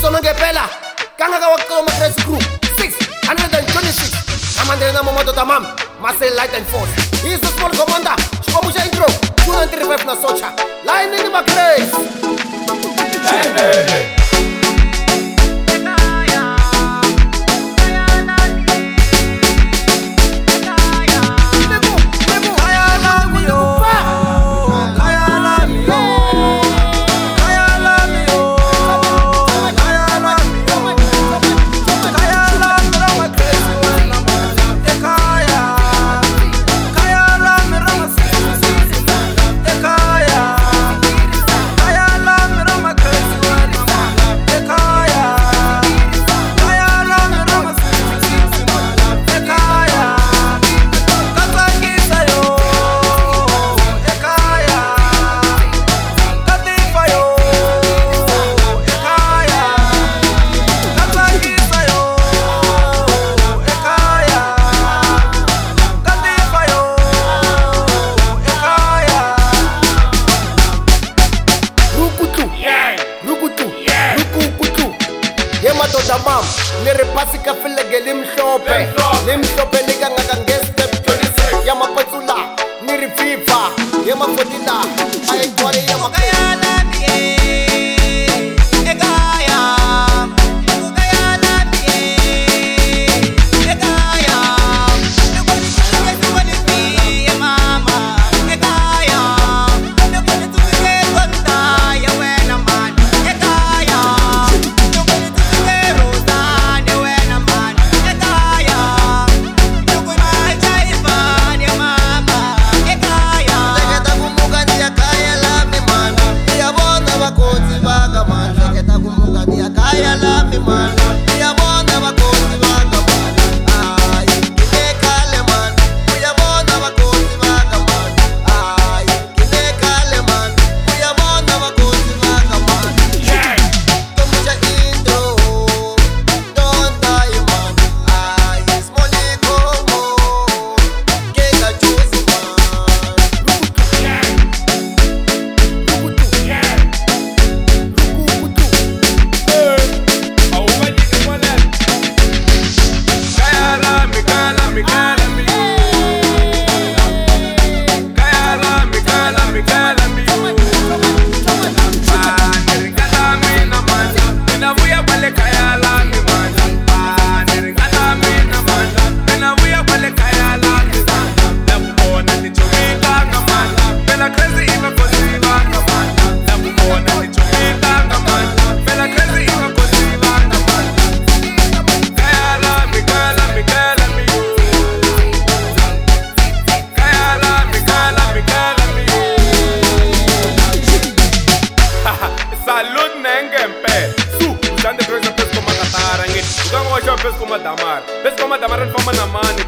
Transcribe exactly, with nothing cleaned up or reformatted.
Sono ngepela kangaka wakoma press crew six hundred twenty-six amandele na momoto tamam muscle light and force. He's the small commander Shikomusha intro two nine three five na socha line in the grace. Hey, hey, hey. Mam, nere pasi ka filege limhlope limhlope nika ngaka ngestep twenty-six ya mapatula niri FIFA ya mafodila ay kwari ya makaya Pesco Madamar, Pesco Madamar, and Fama Namani,